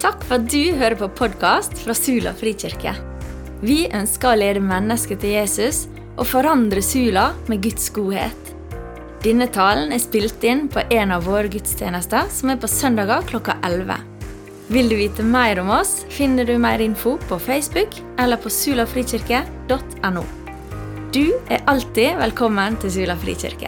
Takk for at du hører på podcast fra Sula Frikirke. Vi ønsker å lede mennesker til Jesus og forandre Sula med Guds godhet. Denne talen spilt inn på en av våre gudstjenester som på søndager klokka 11. Vil du vite mer om oss, finner du mer info på Facebook eller på sulafrikirke.no. Du alltid velkommen til Sula Frikirke.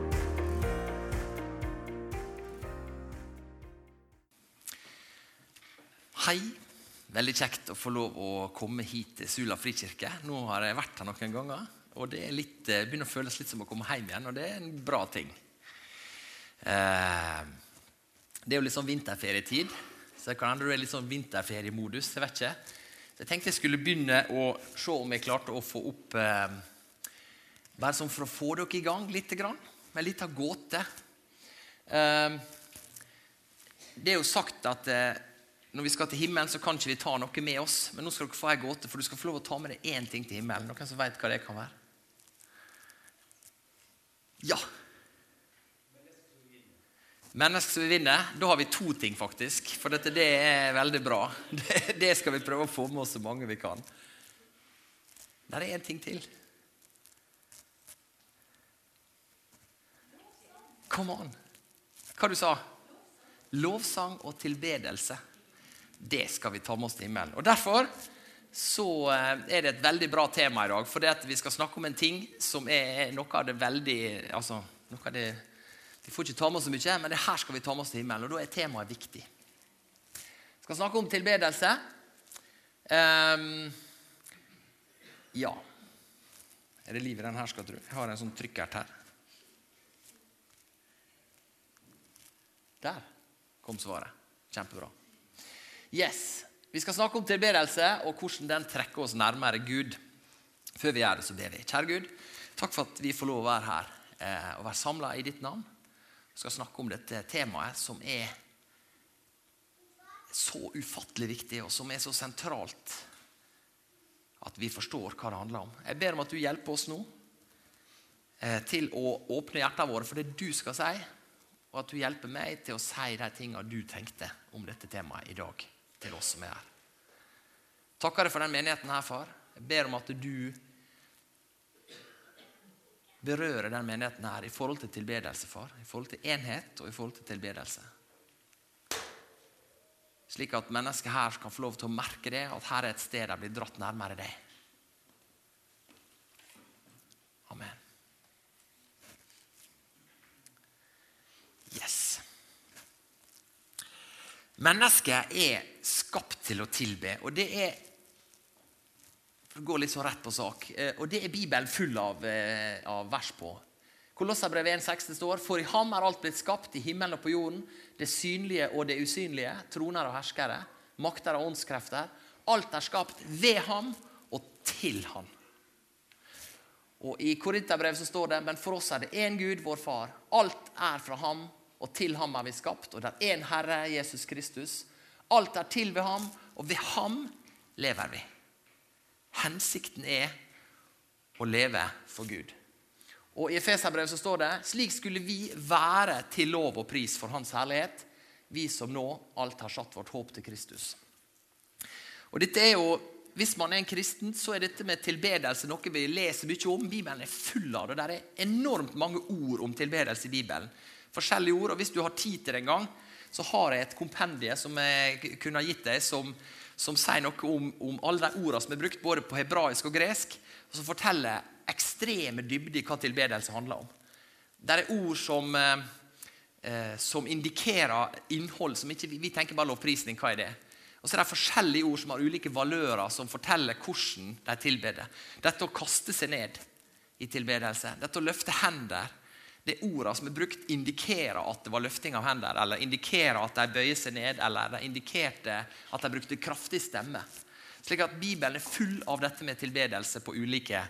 Hei, veldig kjekt å få lov å komme hit til Sula Frikirke. Nå har jeg vært her noen ganger, og det begynner å føles litt som å komme hjem igjen, og det en bra ting. Det jo litt sånn vinterferietid, så det kan hende du litt sånn vinterferiemodus, jeg vet ikke. Så jeg tenkte jeg skulle begynne å se om jeg klarte å få opp, bare sånn for å få dere i gang litt grann, med litt av gåte. Det jo sagt at når vi skal til himmelen, så kan ikke vi ta noe med oss. Men nå skal dere få en gåte, for du skal få lov å ta med deg én ting til himmelen. Noen som vet hva det kan være? Ja. Mennesker som vil vinne. Da har vi to ting faktisk, for det veldig bra. Det skal vi prøve å få med oss så mange vi kan. Der en ting til. Come on. Hva du sa? Lovsang og tilbedelse. Det skal vi ta med oss til himmelen. Og derfor så det et veldig bra tema i dag, for det at vi skal snakke om en ting som noe av det veldig, altså noe av det, vi får ikke ta med oss så mye, men det her skal vi ta med oss til himmelen, og da temaet viktig. Vi skal snakke om tilbedelse. Ja. Det liv i den her, skal du? Jeg har en sånn trykkert her. Der kom svaret. Kjempebra. Yes, vi skal snakke om tilbedelse og hvordan den trekker oss nærmere Gud. Før vi gjør det, så ber vi. Kjære Gud, takk for at vi får lov å være her og være samlet i ditt navn. Vi skal snakke om dette temaet som så ufattelig viktig og som så sentralt at vi forstår hva det handler om. Jeg ber om at du hjelper oss nå til å åpne hjertene våre for det du skal si, og at du hjelper meg til å si de tingene du tenkte om dette temaet i dag til oss som her. Takker deg for den menigheten her, far. Jeg ber om at du berører den menigheten her i forhold til tilbedelse, far. I forhold til enhet og i forhold til tilbedelse. Slik at mennesker her kan få lov til å merke det, at her et sted de blir dratt nærmere deg. Amen. Yes. Mennesket skapt til å tilbe, og det for å gå litt så rett på sak, og det Bibelen full av vers på. Kolosserbrevet 1,16 står: For i ham alt blitt skapt, i himmelen og på jorden, det synlige og det usynlige, troner og herskere, makter og åndskrefter. Alt skapt ved ham og til ham. Og i Korinterbrevet så står det: Men for oss det en Gud, vår far. Alt fra ham, og til ham vi skapt, og det en Herre, Jesus Kristus. Alt til ved ham, og ved ham lever vi. Hensikten å leve for Gud. Og i Efeserbrevet så står det: Slik skulle vi være til lov og pris for hans herlighet, vi som nå alt har satt vårt håp til Kristus. Og dette jo, hvis man en kristen, så dette med tilbedelse noe vi leser mye om. Bibelen full av det. Det enormt mange ord om tilbedelse i Bibelen. Forskjellige ord, og hvis du har tid til det en gang, så har jeg et kompendie som jeg kunne ha gitt deg, som sier noe om alle de ordene som brukt både på hebraisk og gresk, og som forteller ekstreme dybde i hva tilbedelse handler om. Det ord som indikerer innhold, som ikke vi tenker bare lovprisning, hva det? Og så det forskjellige ord som har ulike valører, som forteller hvordan de tilbeder. Dette å kaste seg ned i tilbedelse, dette å løfte hender, det ordene som brukt indikerer at det var løfting av hender, eller indikerer at de bøyer seg ned, eller de indikerte at de brukte kraftig stemme. Slik at Bibelen full av dette med tilbedelse på ulike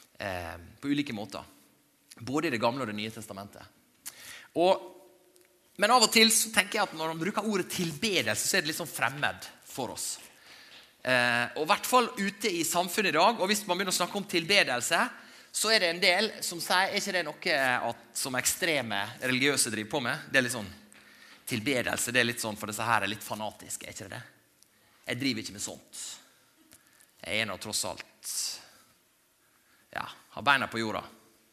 måter. Både i det gamle og det nye testamentet. Men av og til så tenker jeg at når man bruker ordet tilbedelse, så det litt sånn fremmed for oss. Og i hvert fall ute i samfunnet i dag, og hvis man begynner å snakke om tilbedelse, så det en del som sier, ikke det noe som ekstreme religiøse driver på med? Det litt sånn tilbedelse, det litt sånn, for disse her litt fanatiske, ikke det? Jeg driver ikke med sånt. Jeg nå tross alt, har beina på jorda.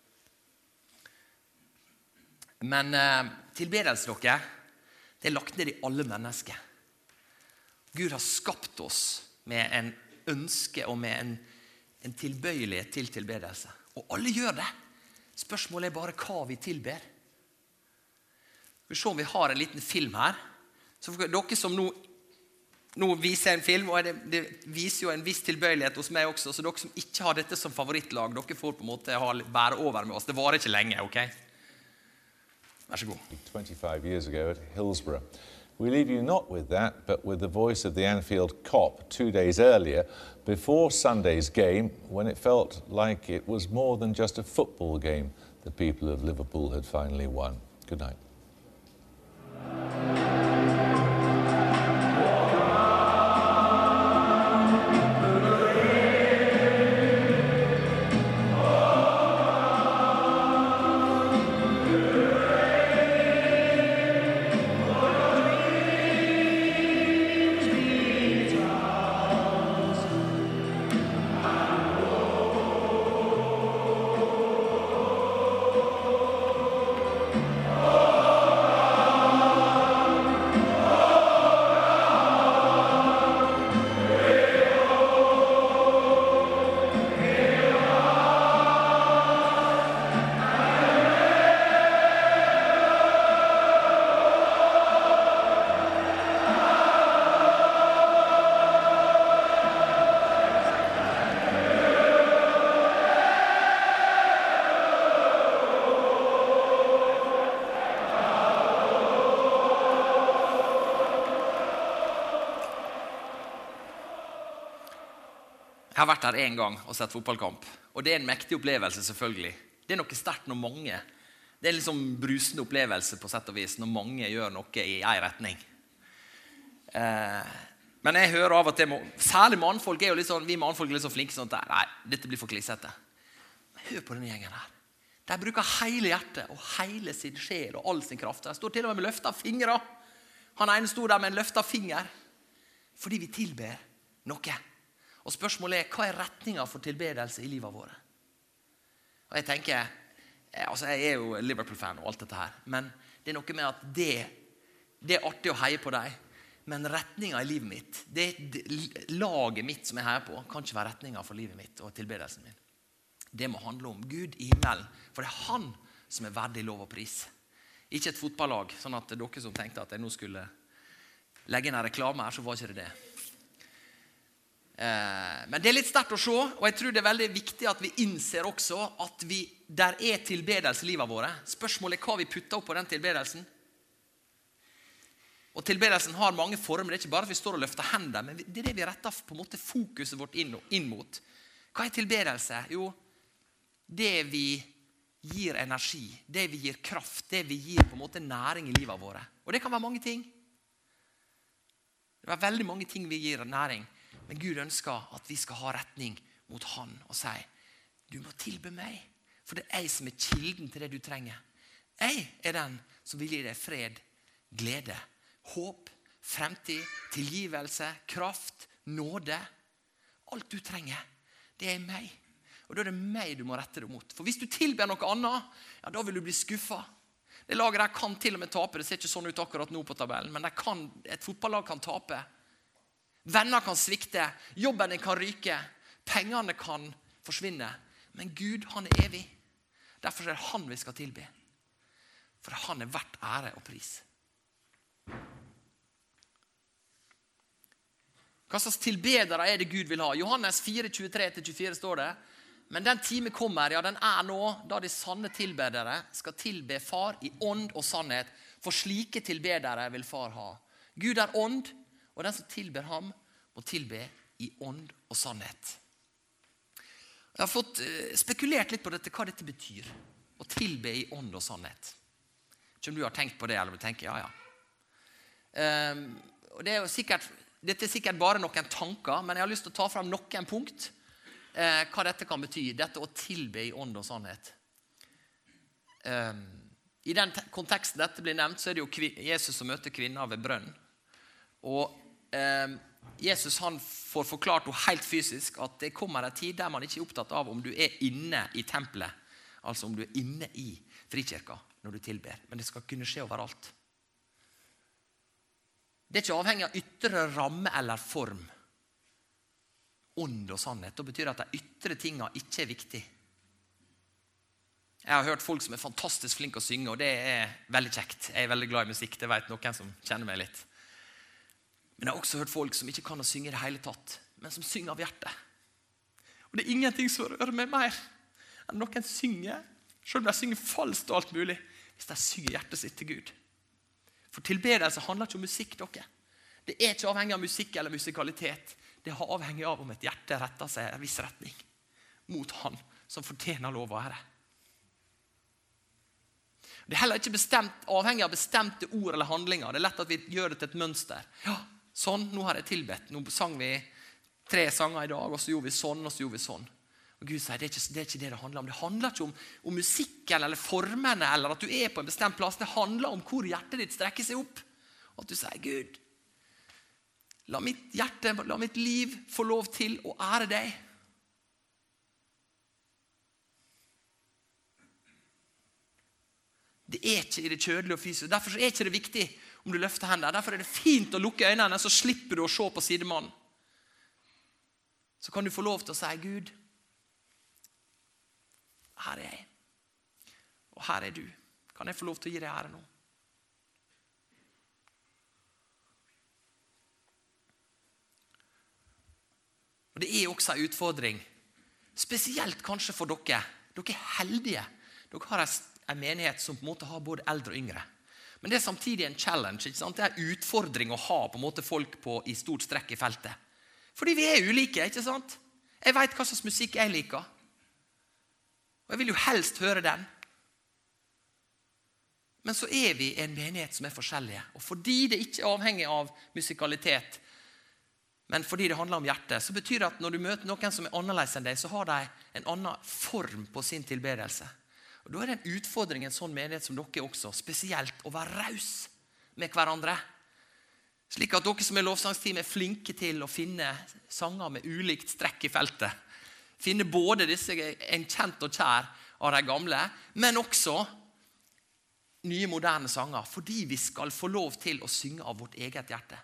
Men tilbedelse dere, det er lagt ned i alle mennesker. Gud har skapt oss med en ønske og med en tilbøyelighet til tilbedelse. Og alle gjør det. Spørsmålet er bare hva vi tilber. Vi ser om vi har en liten film her. Så for dere som nå viser en film, og det viser jo en viss tilbøyelighet hos meg også, så dere som ikke har dette som favorittlag, dere får på en måte bære over med oss. Det varer ikke lenge, ok? Vær så god. 25 years ago at Hillsborough. We leave you not with that, but with the voice of the Anfield Cop 2 days earlier, before Sunday's game, when it felt like it was more than just a football game the people of Liverpool had finally won. Good night. Jeg har vært her en gang og sett fotballkamp, og det er en mektig opplevelse selvfølgelig. Det er noe sterkt når mange, det er liksom brusende opplevelse på sett og vis, når mange gjør noe i en retning. Men jeg hører av og til, særlig mannfolk er jo litt sånn, vi mannfolk er litt så flinke sånn at nei, dette blir for klissete. Men hør på denne gjengen her. De bruker hele hjertet og hele sin sjel og all sin kraft. De står til og med løftet fingre. Han ene stod der med en løftet finger, fordi vi tilber noe. Og spørsmålet er, hva er retningen for tilbedelse i livet våre? Og jeg tenker, altså jeg er jo Liverpool-fan og alt dette her, men det er noe med at det er artig å heie på deg, men retningen i livet mitt, det laget mitt som jeg heier på, kan ikke være retningen for livet mitt og tilbedelsen min. Det må handle om Gud i himmelen, for det er han som er verdig lov og pris. Ikke et fotballag, sånn at dere som tenkte at jeg nå skulle legge inn en reklame her, så var ikke det. Men det er litt sterkt å se, og jeg tror det er veldig viktig at vi innser også at der er tilbedelse i livet våre. Spørsmålet er hva vi putter opp på den tilbedelsen. Og tilbedelsen har mange former, det er ikke bare at vi står og løfter hender, men det er det vi retter på en måte fokuset vårt inn mot. Hva er tilbedelse? Jo, det vi gir energi, det vi gir kraft, det vi gir på en måte næring i livet våre. Og det kan være mange ting. Det er veldig mange ting vi gir næring. Men Gud ønsker at vi skal ha retning mot han og si, du må tilbe meg, for det er jeg som er kilden til det du trenger. Jeg er den som vil gi deg fred, glede, håp, fremtid, tilgivelse, kraft, nåde. Alt du trenger, det er meg. Og da er det meg du må rette det mot. For hvis du tilber noe annet, ja, da vil du bli skuffet. Det laget der kan til og med tape, det ser ikke sånn ut akkurat nå på tabellen, men et fotballag kan tape. Venner kan svikte, jobben din kan ryke, pengene kan forsvinne. Men Gud, han er evig. Derfor er det han vi skal tilbe. For han er verdt ære og pris. Hva slags tilbedere er det Gud vil ha? Johannes 4:23-24 står det. Men den time kommer, ja den er nå, da de sanne tilbedere skal tilbe far i ånd og sannhet. For slike tilbedere vil far ha. Gud er ånd, og den som tilber ham må tilbe i ånd og sannhet. Jeg har fått spekulert litt på dette, hva dette betyr. Å tilbe i ånd og sannhet. Ikke om du har tenkt på det, eller du tenker, og det er jo sikkert, dette er sikkert bare noen tanker, men jeg har lyst til å ta frem noen punkt, hva dette kan bety, dette å tilbe i ånd og sannhet. I den konteksten dette blir nevnt, så er det jo Jesus som møter kvinner ved brønn. Og Jesus han får forklart det helt fysisk at det kommer en tid der man ikke er opptatt av om du er inne i tempelet, altså om du er inne i frikirka når du tilber, men det skal kunne skje overalt. Det er ikke avhengig av ytre ramme eller form. Ånd og sannhet, det betyr at de ytre tingene ikke er viktig. Jeg har hørt folk som er fantastisk flinke å synge, og det er veldig kjekt. Jeg er veldig glad i musikk, det vet noen som kjenner meg litt. Men jeg har også hørt folk som ikke kan å synge i det hele tatt, men som synger av hjertet. Og det er ingenting som rører meg mer enn noen synger, selv om de synger falskt og alt mulig, hvis de synger hjertet sitt til Gud. For tilbedelse handler ikke om musikk, dere. Det er ikke avhengig av musikk eller musikalitet. Det er avhengig av om et hjerte retter seg i en viss retning mot han som fortjener lov og ære. Det er heller ikke avhengig av bestemte ord eller handlinger. Det er lett at vi gjør det til et mønster. Ja, sånn, nå har jeg tilbedt. Nå sang vi 3 sanger i dag, og så gjorde vi sånn, og så gjorde vi sånn. Og Gud sier, det er ikke det handler om. Det handler ikke om musikken eller formene, eller at du er på en bestemt plass. Det handler om hvor hjertet ditt strekker seg opp. Og at du sier, Gud, la mitt hjerte, la mitt liv få lov til å ære deg. Det er ikke i det kjødelige og fysiske. Derfor er ikke det viktig om du løfter hendene. Derfor er det fint å lukke øynene, så slipper du å se på sidemannen. Så kan du få lov til å si, Gud, her er jeg, og her er du. Kan jeg få lov til å gi deg ære nå? Og det er også en utfordring, spesielt kanskje for dere. Dere er heldige. Dere har en menighet som på en måte har både eldre og yngre. Men det er samtidig en challenge, ikke sant? Det er en utfordring å ha på en måte folk i stort strekk i feltet. Fordi vi er ulike, ikke sant? Jeg vet hva slags musikk jeg liker. Og jeg vil jo helst høre den. Men så er vi en menighet som er forskjellige. Og fordi det ikke er avhengig av musikalitet, men fordi det handler om hjertet, så betyr det at når du møter noen som er annerledes enn deg, så har de en annen form på sin tilbedelse. Og da er det en utfordring i en sånn menighet som dere også, spesielt å være raus med hverandre. Slik at dere som er lovsangsteam er flinke til å finne sanger med ulikt strekk i feltet. Finne både disse en kjent og kjær av de gamle, men også nye moderne sanger, fordi vi skal få lov til å synge av vårt eget hjerte.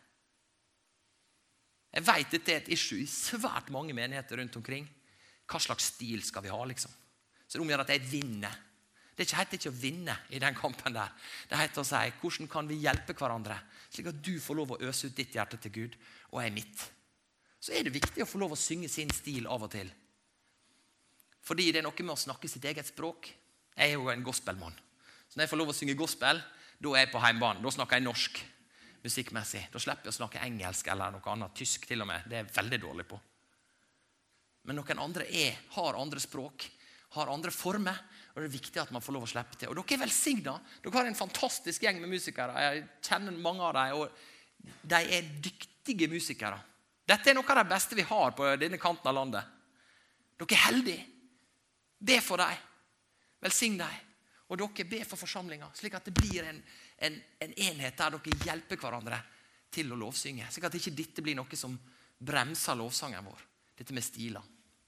Jeg vet dette er et issue i svært mange menigheter rundt omkring. Hva slags stil skal vi ha, liksom? Så det omgjør at jeg vinner. Det heter ikke å vinne i den kampen der. Det heter å si, hvordan kan vi hjelpe hverandre, slik at du får lov å øse ut ditt hjerte til Gud, og jeg mitt. Så er det viktig å få lov å synge sin stil av og til. Fordi det er noe med å snakke sitt eget språk. Jeg er jo en gospelmann. Så når jeg får lov å synge gospel, da er jeg på heimbane. Da snakker jeg norsk musikkmessig. Da slipper jeg å snakke engelsk eller noe annet, tysk til og med. Det er jeg veldig dårlig på. Men noen andre har andre språk, har andre former, og det er viktig at man får lov å slippe til. Og dere er velsignet. Dere har en fantastisk gjeng med musikere. Jeg kjenner mange av dem, og de er dyktige musikere. Dette er noe av det beste vi har på denne kanten av landet. Dere er heldige. Be for dem. Velsign dem. Og dere ber for forsamlinger, slik at det blir en enhet der dere hjelper hverandre til å lovsynge. Slik at ikke dette blir noe som bremser lovsangen vår. Dette med stiler.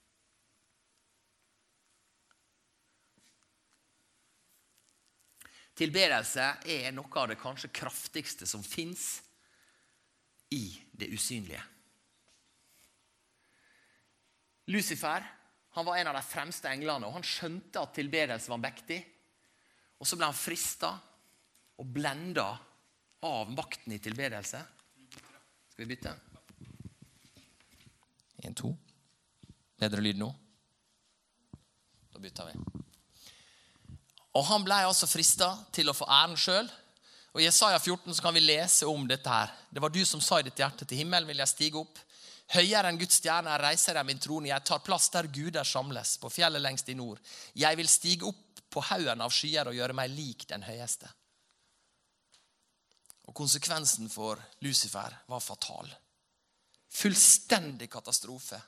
Tilbedelse er noe av det kanskje kraftigste som finnes i det usynlige. Lucifer, han var en av de fremste englene, og han skjønte at tilbedelse var mektig. Og så ble han fristet og blendet av makten i tilbedelse. Skal vi bytte? 1, 2. Bedre lyd nå. Da bytter vi. Og han ble altså fristet til å få æren selv. Og i Jesaja 14 så kan vi lese om dette her. Det var du som sa i ditt hjerte, til himmelen vil jeg stige opp. Høyere enn Guds stjerne reiser jeg min trone. Jeg tar plass der guder samles, på fjellet lengst i nord. Jeg vil stige opp på haugen av skyer og gjøre meg lik den høyeste. Og konsekvensen for Lucifer var fatal. Fullstendig katastrofe.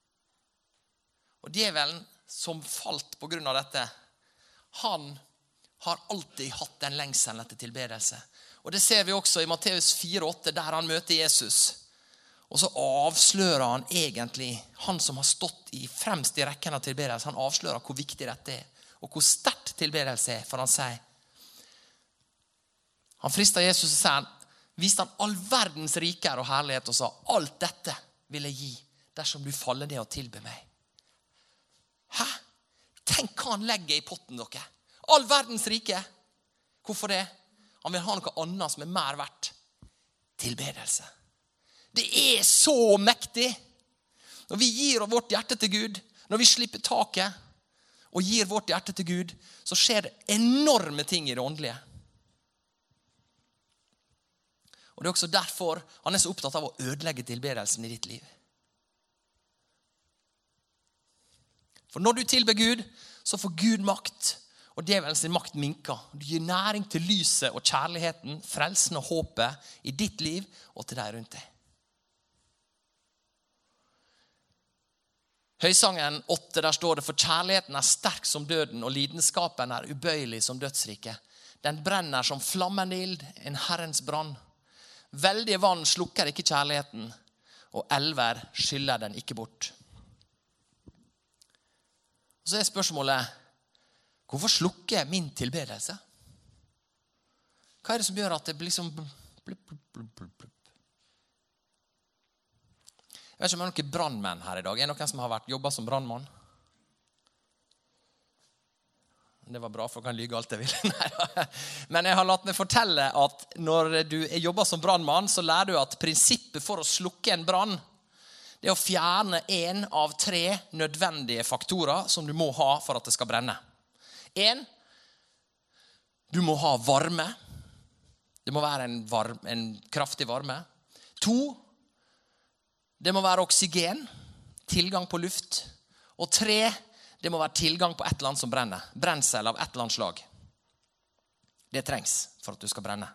Og djevelen som falt på grunn av dette, han har alltid hatt den lengselen etter tilbedelse. Og det ser vi også i Matteus 4,8, der han møter Jesus. Og så avslører han egentlig, han som har stått fremst i rekken av tilbedelse, han avslører hvor viktig dette og hvor sterkt tilbedelse for han sier. Han fristet Jesus og sier, viste han all verdens riker og herlighet og sa, alt dette vil jeg gi dersom du faller ned og tilber meg. Hæ? Tenk hva han legger i potten, dere. All verdens rike. Hvorfor det? Han vil ha noe annet som mer verdt. Tilbedelse. Det så mektig. Når vi gir vårt hjerte til Gud, når vi slipper taket og gir vårt hjerte til Gud, så skjer det enorme ting i det åndelige. Og det er også derfor han så opptatt av å ødelegge tilbedelsen i ditt liv. For når du tilber Gud, så får Gud makt, og djevelens makt minker. Du gir næring til lyset og kjærligheten, frelsen og håpet i ditt liv og til deg rundt deg. Høysangen 8, der står det, for kjærligheten sterk som døden, og lidenskapen ubøyelig som dødsriket. Den brenner som flammende ild, en Herrens brann. Veldige vann slukker ikke kjærligheten, og elver skyller den ikke bort. Og så spørsmålet, hvorfor slukker min tilbedelse? Hva det som gjør at det blir liksom blupp? Jeg vet ikke om det noen brandmenn her i dag. Noen som har jobbet som brandmann? Det var bra, for jeg kan lyge alt jeg vil. Men jeg har latt meg fortelle at når du jobber som brandmann, så lærer du at prinsippet for å slukke en brann, det å fjerne en av 3 nødvendige faktorer som du må ha for at det skal brenne. 1, du må ha varme. Det må være en kraftig varme. 2, det må være oksygen, tilgang på luft. Og 3, det må være tilgang på et eller annet som brenner. Brensel av et eller annet slag. Det trengs for at du skal brenne.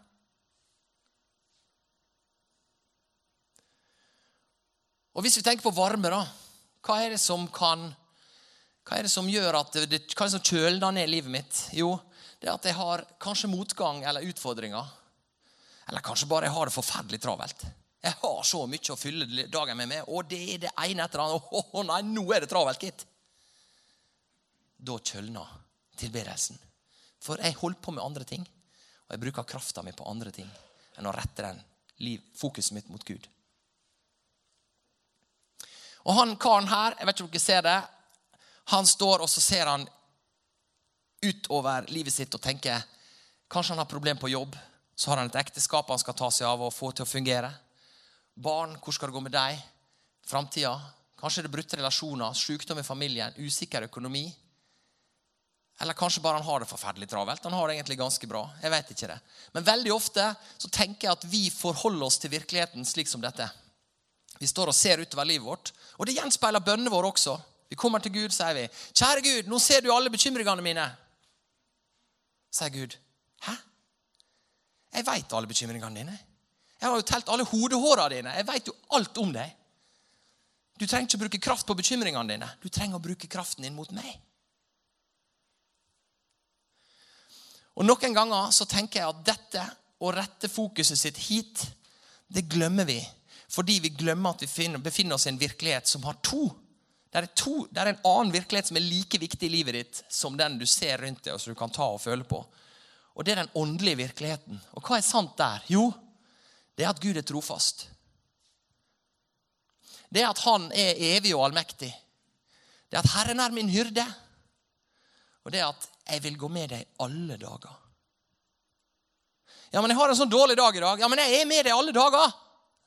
Og hvis vi tenker på varme da, hva det som gjør at hva det som kjøler ned livet mitt? Jo, det at jeg har kanskje motgang eller utfordringer. Eller kanskje bare jeg har det forferdelig travelt. Jeg har så mye å fylle dagen med, og det det ene etter det andre. Nei, nå det travelt, gitt. Da kjølner tilbedelsen. For jeg holder på med andre ting, og jeg bruker kraften min på andre ting, enn å rette fokuset mitt mot Gud. Og han karen her, jeg vet ikke om dere ser det, han står og så ser han utover livet sitt og tenker, kanskje han har problem på jobb, så har han et ekteskap han skal ta seg av og få til å fungere. Barn, hvor skal det gå med deg? Fremtiden, kanskje det brutte relasjoner, sykdom i familien, usikker økonomi. Eller kanskje bare han har det forferdelig travelt, han har det egentlig ganske bra, jeg vet ikke det. Men veldig ofte så tenker jeg at vi forholder oss til virkeligheten slik som dette. Vi står og ser utover livet vårt, og det gjenspeiler bønnene våre også. Vi kommer til Gud, sier vi. Kjære Gud, nå ser du alle bekymringene mine. Sier Gud, hæ? Jeg vet alle bekymringene dine. Jeg har jo telt alle hodehårene dine. Jeg vet jo alt om deg. Du trenger ikke å bruke kraft på bekymringene dine. Du trenger å bruke kraften din mot meg. Og noen ganger så tenker jeg at dette, å rette fokuset sitt hit, det glemmer vi. Fordi vi glemmer at vi befinner oss i en virkelighet som har 2. Det en annen virkelighet som like viktig i livet ditt som den du ser rundt deg og som du kan ta og føle på. Og det den åndelige virkeligheten. Og hva sant der? Jo, det at Gud trofast. Det at han evig og allmektig. Det at Herren min hyrde. Og det at jeg vil gå med deg alle dager. Ja, men jeg har en sånn dårlig dag i dag. Ja, men jeg med deg alle dager.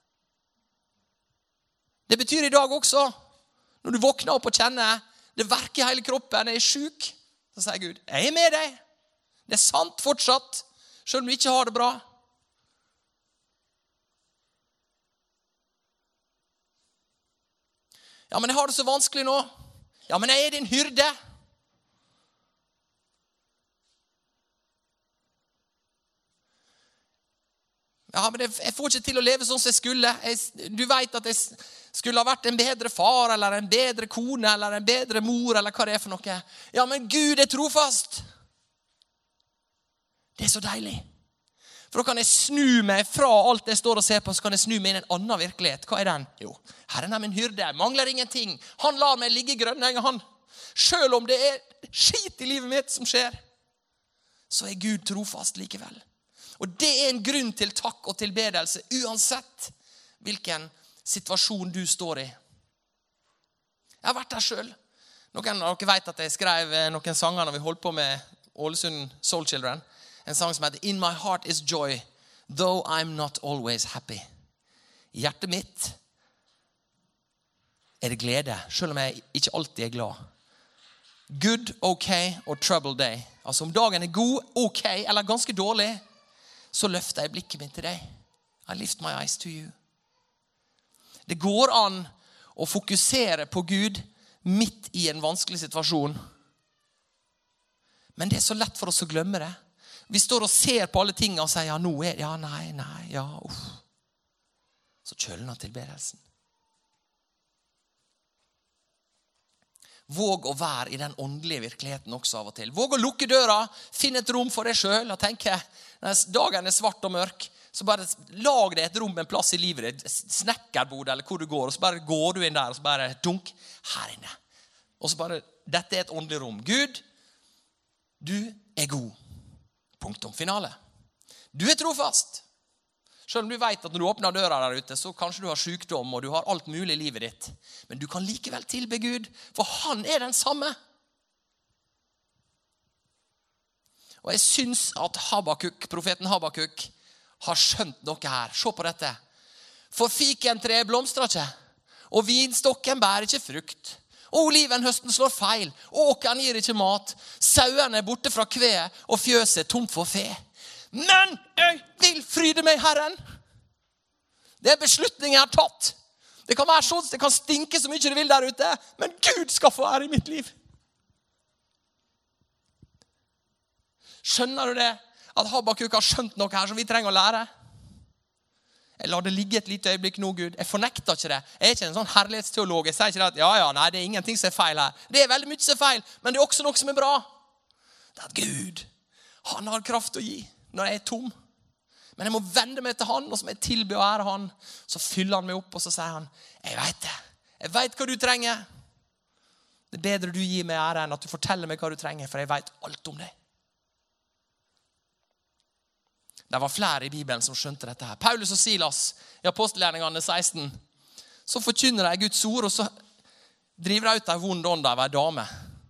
Det betyr i dag også, når du våkner opp og kjenner, det verker i hele kroppen, jeg syk, så sier Gud, jeg med deg. Det sant fortsatt, selv om du ikke har det bra. Ja, men jeg har det så vanskelig nå. Ja, men jeg din hyrde. Ja, men jeg får ikke til å leve sånn som jeg skulle. Du vet at jeg skulle ha vært en bedre far, eller en bedre kone, eller en bedre mor, eller hva det for noe. Ja, men Gud trofast. Det så deilig. For da kan jeg snu meg fra alt jeg står og ser på, så kan jeg snu meg inn i en annen virkelighet. Hva den? Jo, Herren min hyrde, jeg mangler ingenting. Han lar meg ligge i grønnenger, han. Selv om det skit i livet mitt som skjer, så Gud trofast likevel. Og det en grunn til takk og tilbedelse, uansett hvilken situasjon du står i. Jeg har vært der selv. Noen av dere vet at jeg skrev noen sanger når vi holdt på med Ålesund Soul Children. En sang som heter In my heart is joy, though I'm not always happy. I hjertet mitt det glede, selv om jeg ikke alltid glad. Good, okay og trouble day. Altså om dagen god, ok eller ganske dårlig, så løfter jeg blikket mitt til deg. I lift my eyes to you. Det går an å fokusere på Gud midt i en vanskelig situasjon. Men det så lett for oss å glemme det. Vi står og ser på alle tingene og sier, ja, nå ja, nei, ja, uff. Så kjølner tilbedelsen. Våg å være i den åndelige virkeligheten også av og til. Våg å lukke døra, finne et rom for deg selv og tenke, når dagen svart og mørk, så bare lag deg et rom, en plass i livet ditt, snekkerbord eller hvor du går, og så bare går du inn der, og så bare dunk, her inne. Og så bare, dette et åndelig rom. Gud, du god. Punktum finale. Du trofast. Selv om du vet at når du åpner døra der ute, så kanskje du har sykdom, og du har alt mulig i livet ditt. Men du kan likevel tilbe Gud, for han den samme. Og jeg synes at profeten Habakuk, har skjønt noe her. Se på dette. For fikentreet blomstrer ikke, og vinstokken bærer ikke frukt. Og olivenhøsten slår feil, åkeren gir ikke mat, sauene borte fra kveet, og fjøset tomt for fe. Men jeg vil fryde meg, Herren. Det beslutningen jeg har tatt. Det kan være sånn, det kan stinke så mye det vil der ute, men Gud skal få ære i mitt liv. Skjønner du det? At Habakuk har skjønt noe her som vi trenger å lære? Jeg lar det ligge et lite øyeblikk nå, Gud. Jeg fornekter ikke det. Jeg ikke en sånn herlighetsteolog. Jeg sier ikke at ja, nei, det ingenting som feil her. Det veldig mye som feil, men det også noe som bra. Det at Gud, han har kraft å gi når jeg tom. Men jeg må vende meg til han, og så må jeg tilbe og ære han. Så fyller han meg opp, og så sier han, jeg vet det. Jeg vet hva du trenger. Det bedre du gir meg ære enn at du forteller meg hva du trenger, for jeg vet alt om deg. Det var flere i Bibelen som skjønte dette her. Paulus og Silas i Apostelgjerningene 16. Så forkynner de Guds ord, og så driver de ut en vond ånd av en dame.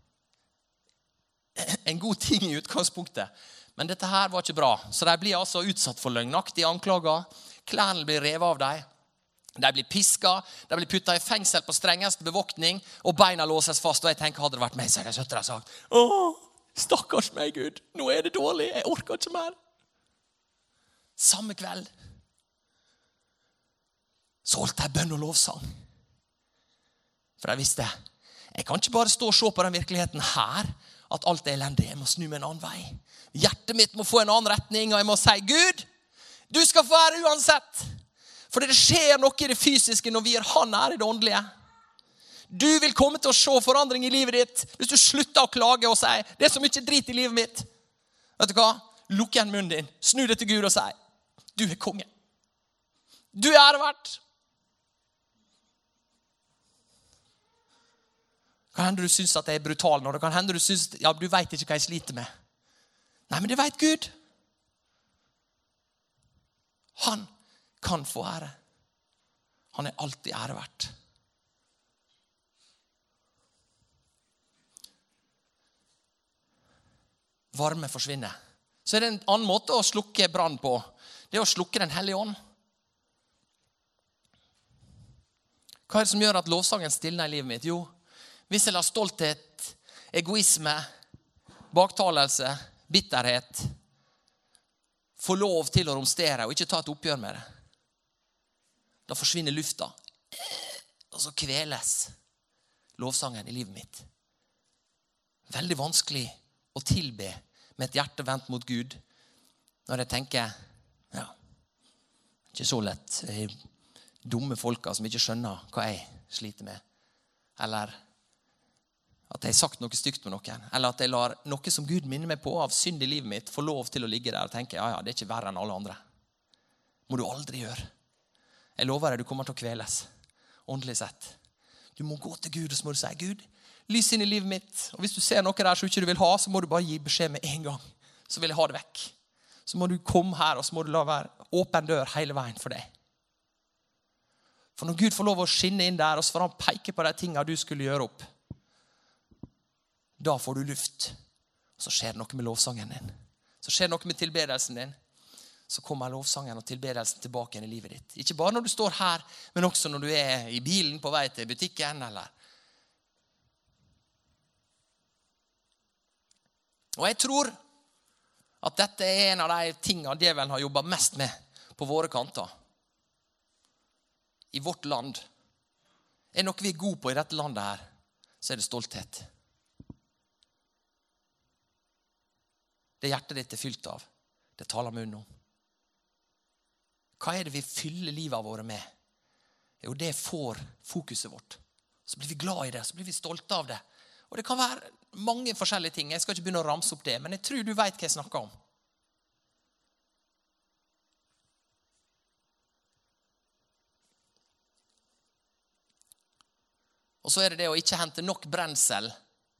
En god ting i utgangspunktet. Men dette her var ikke bra. Så de blir altså utsatt for løgnaktige anklager. Klærne blir revet av dem. De blir pisket. De blir puttet i fengsel på strengeste bevoktning. Og beina låses fast. Og jeg tenker, hadde det vært meg, så hadde jeg søtt og sagt, stakkars meg, Gud. Nå det dårlig. Jeg orker ikke mer. Samme kveld så holdt jeg bønn og lovsang. For jeg visste, jeg kan ikke bare stå og se på den virkeligheten her, at alt elendig. Jeg må snu meg en annen vei. Hjertet mitt må få en annen retning, og jeg må si, Gud, du skal få være uansett. For det skjer noe i det fysiske når vi han i det åndelige. Du vil komme til å se forandring i livet ditt, hvis du slutter å klage og si, det så mye drit i livet mitt. Vet du hva? Lukk igjen munnen din, snu det til Gud og si, du konge. Du æreverdt. Kan hende du synes at jeg brutal nå. Det kan hende du synes, ja, du vet ikke hva jeg sliter med. Nei, men det vet Gud. Han kan få ære. Han alltid æreverdt. Varme forsvinner. Så det en annen måte å slukke brann på. Det å slukke den hellige ånd. Hva det som gjør at lovsangen stilner i livet mitt? Jo, hvis jeg lar stolthet, egoisme, baktalelse, bitterhet få lov til å romstere og ikke ta et oppgjør med det. Da forsvinner lufta. Og så kveles lovsangen i livet mitt. Veldig vanskelig å tilbe med et hjerte vendt mot Gud, når jeg tenker, ja, ikke så lett, dumme folka som ikke skjønner hva jeg sliter med, eller at jeg har sagt noe stygt med noen, eller at jeg lar noe som Gud minner meg på av synd i livet mitt få lov til å ligge der og tenke, ja, det er ikke verre enn alle andre. Må du aldri gjøre. Jeg lover deg, du kommer til å kveles, åndelig sett. Du må gå til Gud, og så må du si, Gud, lys inn i livet mitt. Og hvis du ser noe der som ikke du vil ha, så må du bare gi beskjed med en gang. Så vil jeg ha det vekk. Så må du komme her, og så må du la være åpen dør hele veien for deg. For når Gud får lov å skinne inn der, og så får han peke på de tingene du skulle gjøre opp, da får du luft. Og så skjer det noe med lovsangen din. Så skjer det noe med tilbedelsen din. Så kommer lovsangen og tilbedelsen tilbake igjen i livet ditt. Ikke bare når du står her, men også når du er i bilen på vei til butikken, eller... Og jeg tror at dette er en av de tingene djevelen har jobbet mest med på våre kanter. I vårt land. Er noe vi er gode på i dette landet her, så er det stolthet. Det hjertet ditt er fylt av, det taler munnen om. Hva er det vi fyller livet våre med? Jo, det får fokuset vårt. Så blir vi glad i det, så blir vi stolte av det. Og det kan være mange forskjellige ting. Jeg skal ikke begynne å ramse opp det, men jeg tror du vet hva jeg snakker om. Og så er det det å ikke hente nok brensel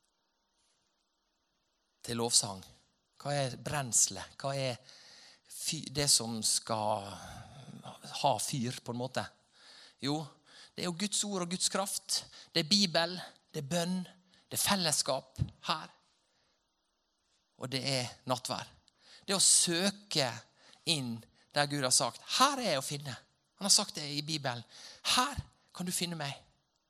til lovsang. Hva er brenselet? Hva er det som skal ha fyr på en måte? Jo, det er jo Guds ord og Guds kraft. Det er Bibel, det er bønn, det er fellesskap her. Og det er nattvær. Det er å søke inn der Gud har sagt, her er jeg å finne. Han har sagt det i Bibelen. Her kan du finne meg.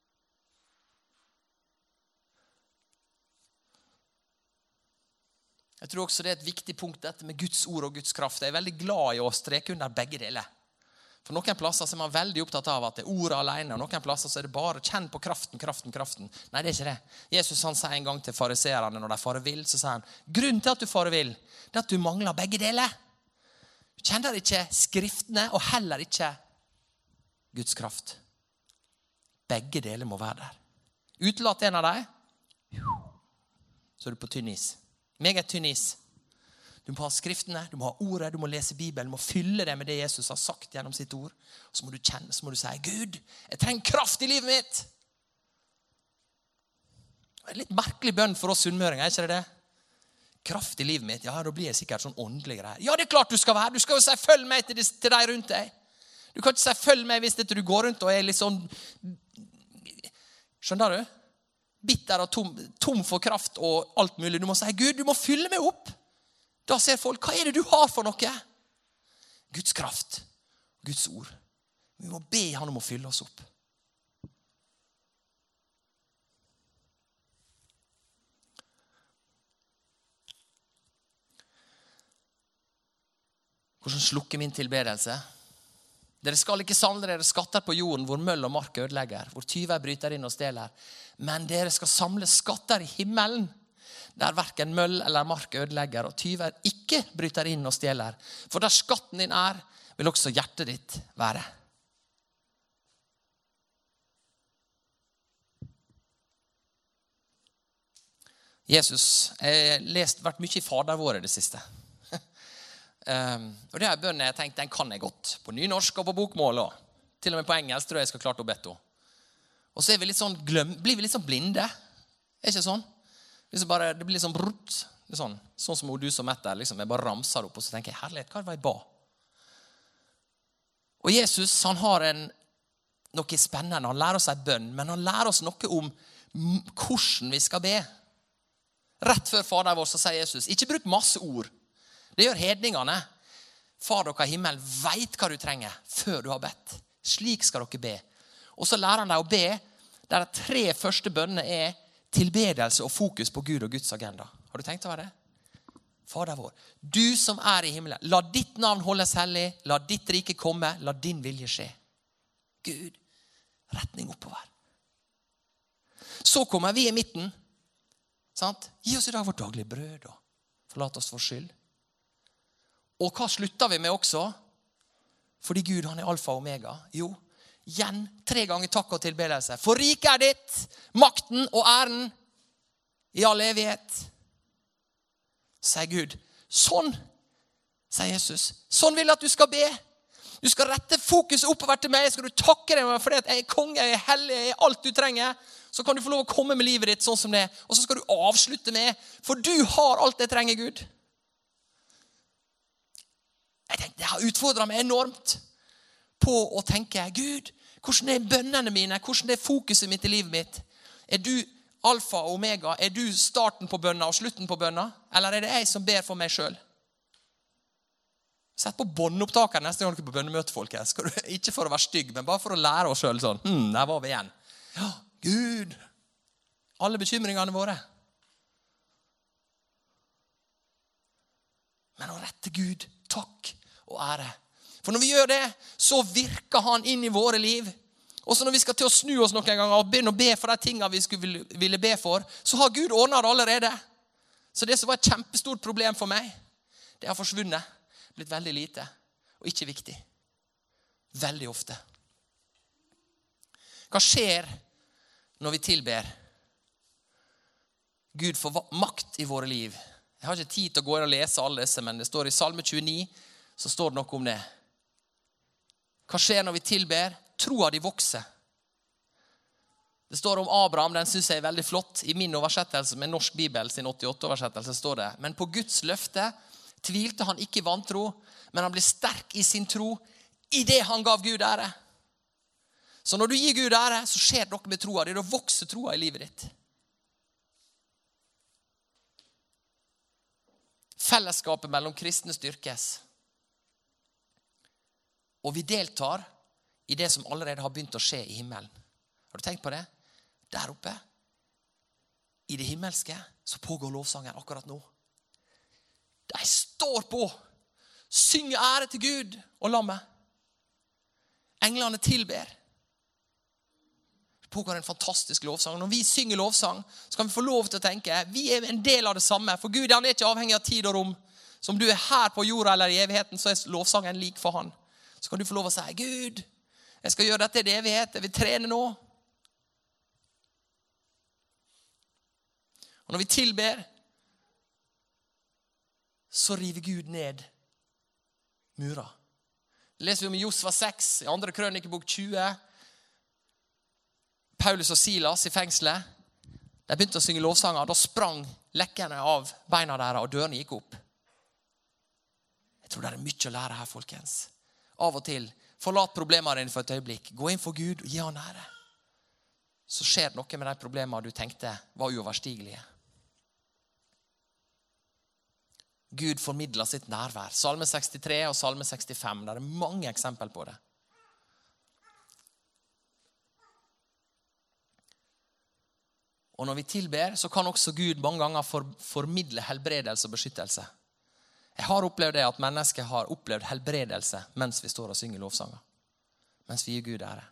Jeg tror også det er et viktig punkt, dette med Guds ord og Guds kraft. Jeg er veldig glad i å streke under begge deler. For noen plasser er man veldig opptatt av at det er ordet alene, og noen plasser så er det bare kjenn på kraften. Nei, det er ikke det. Jesus han sier en gang til fariserene når de farer vill, så sier han, grunnen til at du farer vill, det er at du mangler begge deler. Du kjenner ikke skriftene, og heller ikke Guds kraft. Begge deler må være der. Utelatt en av dem, så er du på tynn is. Meget tynn is. Du må ha skriftene, du må ha ordet, du må lese Bibelen, du må fylle det med det Jesus har sagt gjennom sitt ord. Og så må du kjenne, så må du si, Gud, jeg trenger kraft i livet mitt. Det er en litt merkelig bønn for oss sunnmøringer, er ikke det det? Kraft i livet mitt, ja, da blir jeg sikkert sånn åndelig greier. Ja, det er klart du skal være, du skal jo si, følg meg til deg rundt deg. Du kan ikke si, følg meg hvis du går rundt og er litt sånn, skjønner du? Bitter og tom for kraft og alt mulig. Du må si, Gud, du må fylle meg opp. Da ser folk, hva er det du har for noe? Guds kraft, Guds ord. Vi må be han om å fylle oss opp. Hvordan slukker min tilbedelse? Dere skal ikke samle dere skatter på jorden hvor møll og mark ødelegger, hvor tyver bryter inn og stjeler. Men dere skal samle skatter i himmelen, der hverken møll eller mark ødelegger, og tyver ikke bryter inn og stjeler. For der skatten din er, vil også hjertet ditt være. Jesus, jeg har vært mye i Fader vår i det siste. Og det er bønnen jeg tenkte, den kan jeg godt. På nynorsk og på bokmål også. Til og med på engelsk tror jeg skal klart å bette. Og så er vi litt sånn blir vi litt sånn blinde. Er ikke sånn? Det blir sånn brutt. Sånn som du som Mette, liksom. Jeg bare ramser opp, og så tenker jeg, herlighet, hva var jeg ba? Og Jesus, han har noe spennende. Han lærer oss en bønn, men han lærer oss noe om hvordan vi skal be. Rett før Fader vår så sier Jesus, ikke bruk masse ord. Det gjør hedningene. Far dere i himmelen vet hva du trenger før du har bedt. Slik skal dere be. Og så lærer han deg å be, der de 3 første bønnene er tilbedelse og fokus på Gud og Guds agenda. Har du tenkt over det? Fader vår, du som er i himmelen, la ditt navn holdes hellig, la ditt rike komme, la din vilje skje. Gud, retning oppover. Så kommer vi i midten. Sant? Gi oss i dag vårt daglige brød, og forlat oss for skyld. Og hva slutter vi med også? Fordi Gud, han er alfa og omega. Jo, igjen 3 ganger takk og tilbedelse. For riket er ditt, makten og æren i all evighet. Sier Gud, sånn, sier Jesus, sånn vil jeg at du skal be. Du skal rette fokus oppover til meg, skal du takke deg for det at jeg er konge, jeg er hellig, jeg er alt du trenger. Så kan du få lov å komme med livet ditt sånn som det, og så skal du avslutte med, for du har alt jeg trenger, Gud. Jeg tenkte, det har utfordret meg enormt på å tenke, Gud, hvordan er bønnene mine, hvordan er fokuset mitt i livet mitt? Er du alfa og omega? Er du starten på bønna og slutten på bønna? Eller er det jeg som ber for meg selv? Sett på båndopptakeren neste gang du er på bønnemøte, folkens. Ikke for å være stygg, men bare for å lære oss selv sånn. Der var vi igjen. Ja, Gud. Alle bekymringene våre. Men å rette Gud takk og ære. For når vi gjør det, så virker han inn i våre liv. Og så når vi skal til å snu oss noen ganger og begynne å be for de tingene vi ville be for, så har Gud ordnet det allerede. Så det som var et kjempestort problem for meg, det har forsvunnet. Blitt veldig lite og ikke viktig. Veldig ofte. Hva skjer når vi tilber? Gud får makt i våre liv. Jeg har ikke tid til å gå inn og lese alle disse, men det står i Salme 29, så står det noe om det. Hva skjer når vi tilber? Troa de vokser. Det står om Abraham, den synes jeg er veldig flott. I min oversettelse med Norsk Bibel sin 88-oversettelse står det, men på Guds løfte tvilte han ikke vantro, men han ble sterk i sin tro i det han gav Gud ære. Så når du gir Gud ære, så skjer det noe med troa. Det er å vokse troa i livet ditt. Fellesskapet mellom kristne styrkes. Og vi deltar i det som allerede har begynt å skje i himmelen. Har du tenkt på det? Der oppe, i det himmelske, så pågår lovsangen akkurat nå. De står på, synger ære til Gud og lammet. Englene tilber. Det pågår en fantastisk lovsang. Når vi synger lovsang, så kan vi få lov til å tenke, vi er en del av det samme. For Gud, han er ikke avhengig av tid og rom. Som du er her på jorda eller i evigheten, så er lovsangen lik for han. Så kan du få lov å si, Gud, jeg skal gjøre dette i det evighet, jeg vil trene nå. Og når vi tilber, så river Gud ned murer. Det leser vi om i Josva 6, i 2. Krønikebok 20. Paulus og Silas i fengselet. De begynte å synge lovsanger. Da sprang lekkene av beina deres, og dørene gikk opp. Jeg tror det er mye å lære her, folkens. Av og til, forlat problemene dine for et øyeblikk. Gå inn for Gud og gi han ære. Så skjer det noe med de problemene du tenkte var uoverstigelige. Gud formidler sitt nærvær. Salme 63 og Salme 65. Det er mange eksempel på det. Og når vi tilber, så kan også Gud mange ganger formidle helbredelse og beskyttelse. Jeg har opplevd det at mennesker har opplevd helbredelse mens vi står og synger lovsanger. Mens vi gir Gud ære.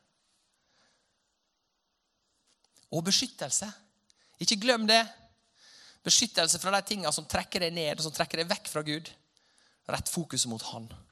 Og beskyttelse. Ikke glem det. Beskyttelse fra de tingene som trekker deg ned, som trekker deg vekk fra Gud. Rett fokus mot han.